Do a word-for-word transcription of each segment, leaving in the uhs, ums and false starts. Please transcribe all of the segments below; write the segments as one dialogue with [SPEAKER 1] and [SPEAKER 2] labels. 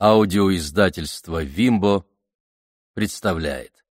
[SPEAKER 1] Аудиоиздательство «Вимбо» представляет.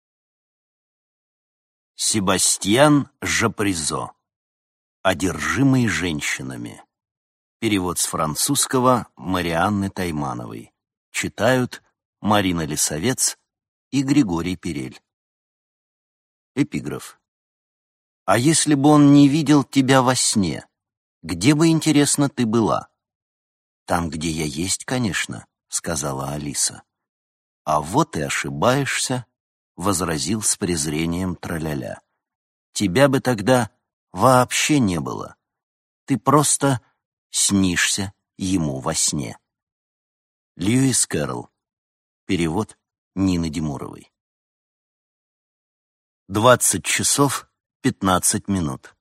[SPEAKER 2] Себастьян Жапризо. «Одержимый женщинами». Перевод с французского Марианны Таймановой. Читают Марина Лисовец и Григорий Перель. Эпиграф. «А если бы он не видел тебя во сне, где бы, интересно, ты была?» «Там, где я есть, конечно», — сказала Алиса. «А вот и ошибаешься», — возразил с презрением Траля-ля. «Тебя бы тогда вообще не было. Ты просто снишься ему во сне». Льюис Кэрролл. Перевод Нины Демуровой. Двадцать часов пятнадцать минут.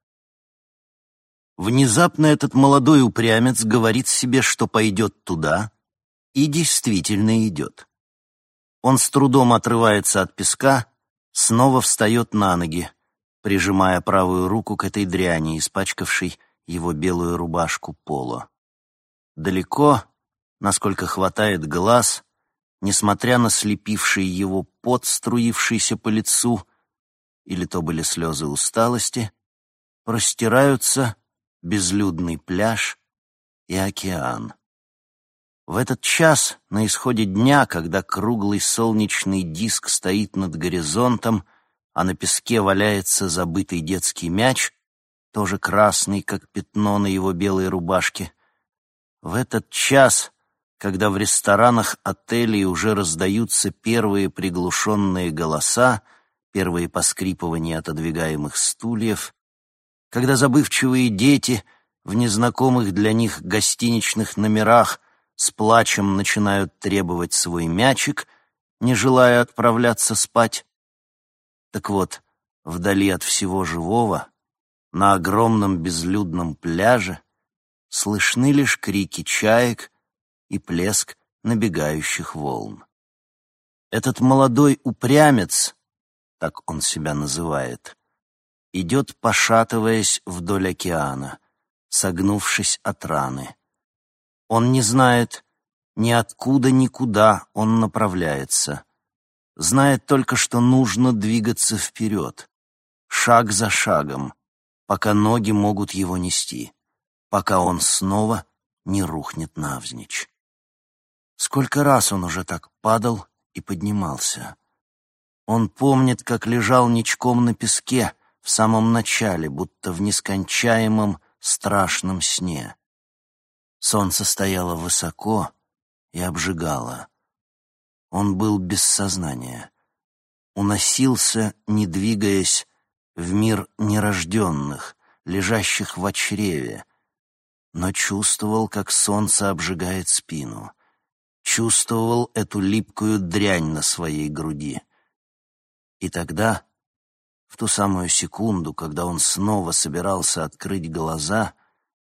[SPEAKER 2] Внезапно этот молодой упрямец говорит себе, что пойдет туда, и действительно идет. Он с трудом отрывается от песка, снова встает на ноги, прижимая правую руку к этой дряни, испачкавшей его белую рубашку поло. Далеко, насколько хватает глаз, несмотря на слепивший его пот, струившийся по лицу, или то были слезы усталости, простираются безлюдный пляж и океан. В этот час, на исходе дня, когда круглый солнечный диск стоит над горизонтом, а на песке валяется забытый детский мяч, тоже красный, как пятно на его белой рубашке, в этот час, когда в ресторанах отелей уже раздаются первые приглушенные голоса, первые поскрипывания отодвигаемых стульев, когда забывчивые дети в незнакомых для них гостиничных номерах с плачем начинают требовать свой мячик, не желая отправляться спать. Так вот, вдали от всего живого, на огромном безлюдном пляже, слышны лишь крики чаек и плеск набегающих волн. Этот молодой упрямец, так он себя называет, идет, пошатываясь вдоль океана, согнувшись от раны. Он не знает ни откуда, ни куда он направляется. Знает только, что нужно двигаться вперед, шаг за шагом, пока ноги могут его нести, пока он снова не рухнет навзничь. Сколько раз он уже так падал и поднимался. Он помнит, как лежал ничком на песке в самом начале, будто в нескончаемом страшном сне. Солнце стояло высоко и обжигало. Он был без сознания. Уносился, не двигаясь, в мир нерожденных, лежащих в чреве, но чувствовал, как солнце обжигает спину. Чувствовал эту липкую дрянь на своей груди. И тогда, в ту самую секунду, когда он снова собирался открыть глаза,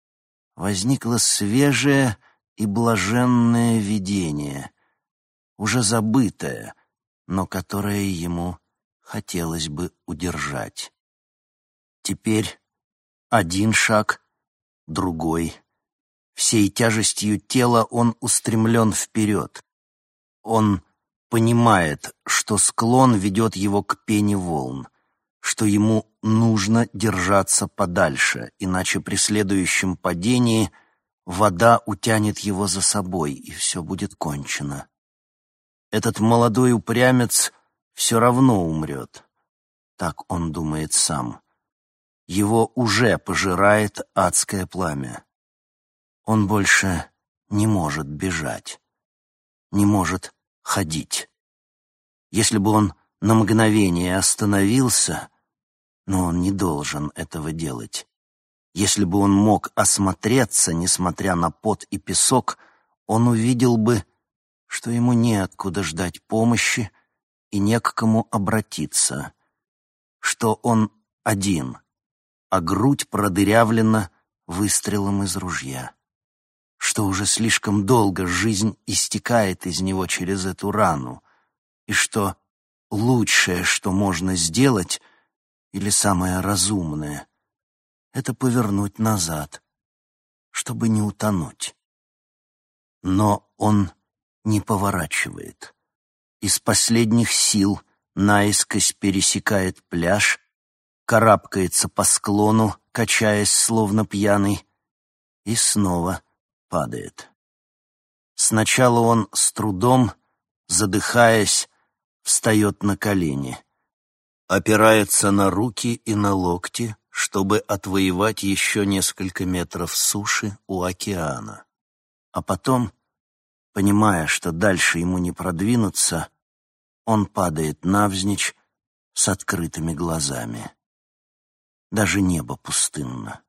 [SPEAKER 2] возникло свежее и блаженное видение, уже забытое, но которое ему хотелось бы удержать. Теперь один шаг, другой. Всей тяжестью тела он устремлен вперед. Он понимает, что склон ведет его к пене волн, что ему нужно держаться подальше, иначе при следующем падении вода утянет его за собой, и все будет кончено. Этот молодой упрямец все равно умрет. Так он думает сам. Его уже пожирает адское пламя. Он больше не может бежать, не может ходить. Если бы он на мгновение остановился, но он не должен этого делать. Если бы он мог осмотреться, несмотря на пот и песок, он увидел бы, что ему неоткуда ждать помощи и не к кому обратиться, что он один, а грудь продырявлена выстрелом из ружья, что уже слишком долго жизнь истекает из него через эту рану, и что лучшее, что можно сделать, или самое разумное, это повернуть назад, чтобы не утонуть. Но он не поворачивает. Из последних сил наискось пересекает пляж, карабкается по склону, качаясь словно пьяный, и снова падает. Сначала он с трудом, задыхаясь, встает на колени, опирается на руки и на локти, чтобы отвоевать еще несколько метров суши у океана. А потом, понимая, что дальше ему не продвинуться, он падает навзничь с открытыми глазами. Даже небо пустынно.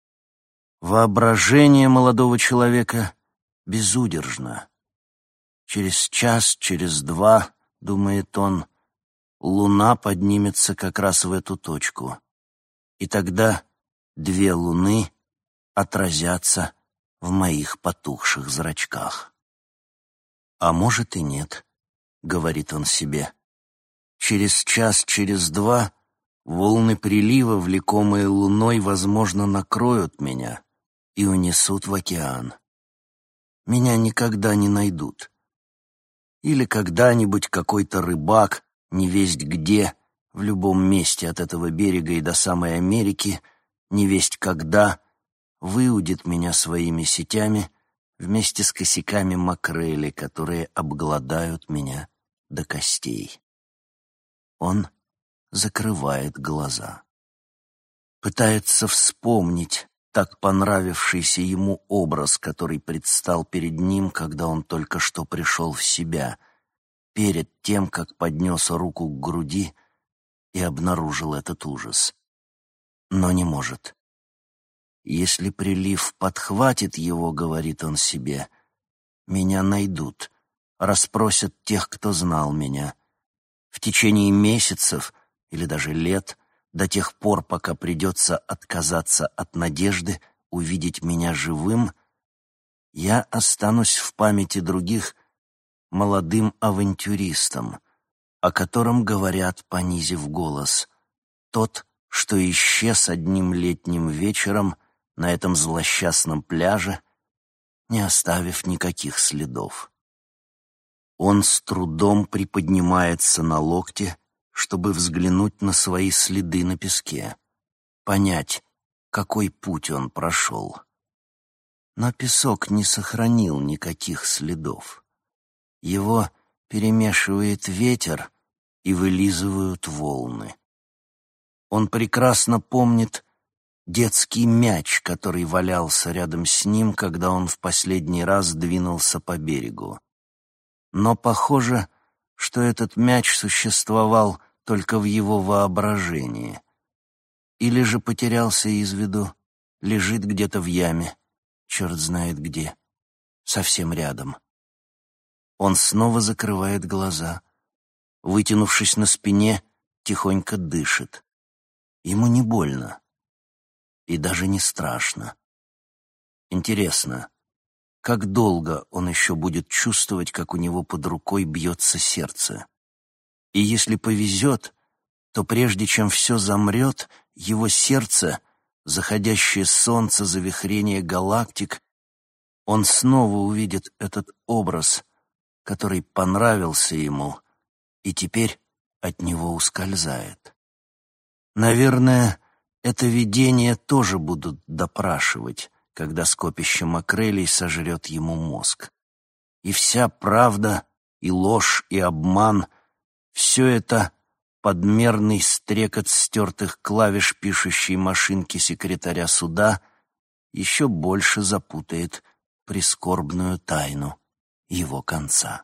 [SPEAKER 2] Воображение молодого человека безудержно. Через час, через два, думает он, луна поднимется как раз в эту точку. И тогда две луны отразятся в моих потухших зрачках. А может и нет, говорит он себе. Через час, через два волны прилива, влекомые луной, возможно, накроют меня и унесут в океан. Меня никогда не найдут. Или когда-нибудь какой-то рыбак, невесть где, в любом месте от этого берега и до самой Америки, невесть когда, выудит меня своими сетями вместе с косяками макрели, которые обгладают меня до костей. Он закрывает глаза. Пытается вспомнить так понравившийся ему образ, который предстал перед ним, когда он только что пришел в себя, перед тем, как поднес руку к груди и обнаружил этот ужас. Но не может. Если прилив подхватит его, говорит он себе, меня найдут, расспросят тех, кто знал меня. В течение месяцев или даже лет, до тех пор, пока придется отказаться от надежды увидеть меня живым, я останусь в памяти других молодым авантюристом, о котором говорят, понизив голос, тот, что исчез одним летним вечером на этом злосчастном пляже, не оставив никаких следов. Он с трудом приподнимается на локте, чтобы взглянуть на свои следы на песке, понять, какой путь он прошел. Но песок не сохранил никаких следов. Его перемешивает ветер и вылизывают волны. Он прекрасно помнит детский мяч, который валялся рядом с ним, когда он в последний раз двинулся по берегу. Но похоже, что этот мяч существовал только в его воображении. Или же потерялся из виду, лежит где-то в яме, черт знает где, совсем рядом. Он снова закрывает глаза, вытянувшись на спине, тихонько дышит. Ему не больно и даже не страшно. Интересно, как долго он еще будет чувствовать, как у него под рукой бьется сердце? И если повезет, то прежде чем все замрет, его сердце, заходящее солнце, завихрение галактик, он снова увидит этот образ, который понравился ему и теперь от него ускользает. Наверное, это видение тоже будут допрашивать, когда скопище макрелей сожрет ему мозг. И вся правда, и ложь, и обман — все это подмерный стрекот стертых клавиш пишущей машинки секретаря суда еще больше запутает прискорбную тайну его конца.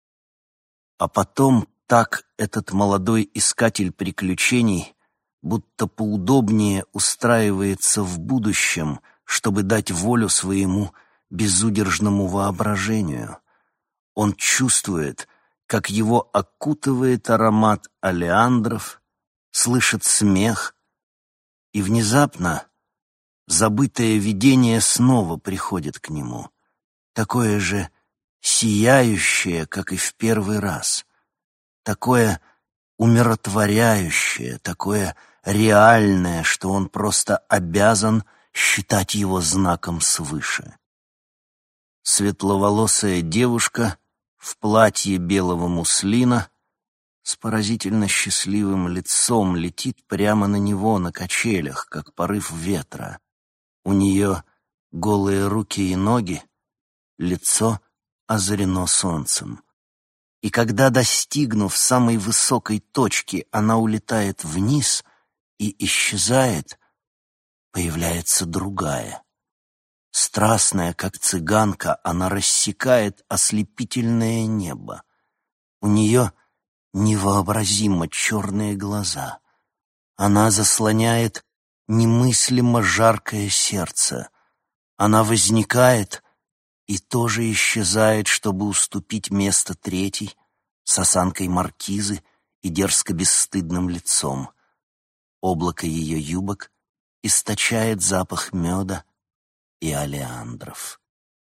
[SPEAKER 2] А потом так этот молодой искатель приключений будто поудобнее устраивается в будущем, чтобы дать волю своему безудержному воображению. Он чувствует, как его окутывает аромат олеандров, слышит смех, и внезапно забытое видение снова приходит к нему, такое же сияющее, как и в первый раз, такое умиротворяющее, такое реальное, что он просто обязан считать его знаком свыше. Светловолосая девушка в платье белого муслина, с поразительно счастливым лицом летит прямо на него на качелях, как порыв ветра. У нее голые руки и ноги, лицо озарено солнцем. И когда, достигнув самой высокой точки, она улетает вниз и исчезает, появляется другая. Страстная, как цыганка, она рассекает ослепительное небо. У нее невообразимо черные глаза. Она заслоняет немыслимо жаркое сердце. Она возникает и тоже исчезает, чтобы уступить место третьей, с осанкой маркизы и дерзко-бесстыдным лицом. Облако ее юбок источает запах меда и олеандров.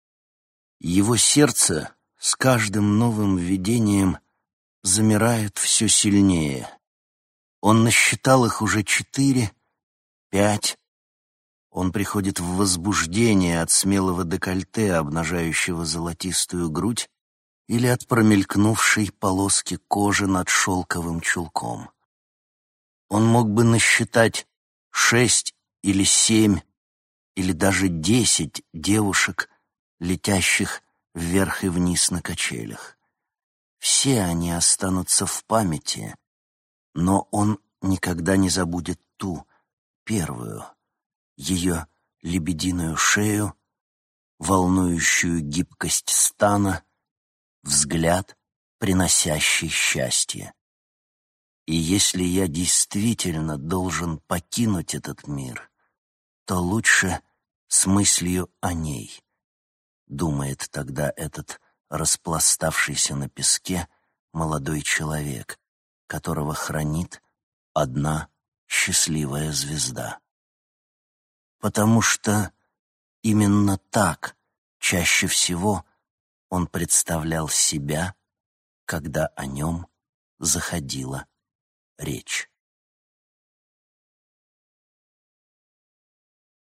[SPEAKER 2] Его сердце с каждым новым видением замирает все сильнее. Он насчитал их уже четыре, пять. Он приходит в возбуждение от смелого декольте, обнажающего золотистую грудь, или от промелькнувшей полоски кожи над шелковым чулком. Он мог бы насчитать шесть или семь, или даже десять девушек, летящих вверх и вниз на качелях. Все они останутся в памяти, но он никогда не забудет ту, первую, ее лебединую шею, волнующую гибкость стана, взгляд, приносящий счастье. И если я действительно должен покинуть этот мир, то лучше с мыслью о ней, думает тогда этот распластавшийся на песке молодой человек, которого хранит одна счастливая звезда. Потому что именно так чаще всего он представлял себя, когда о нем заходила речь.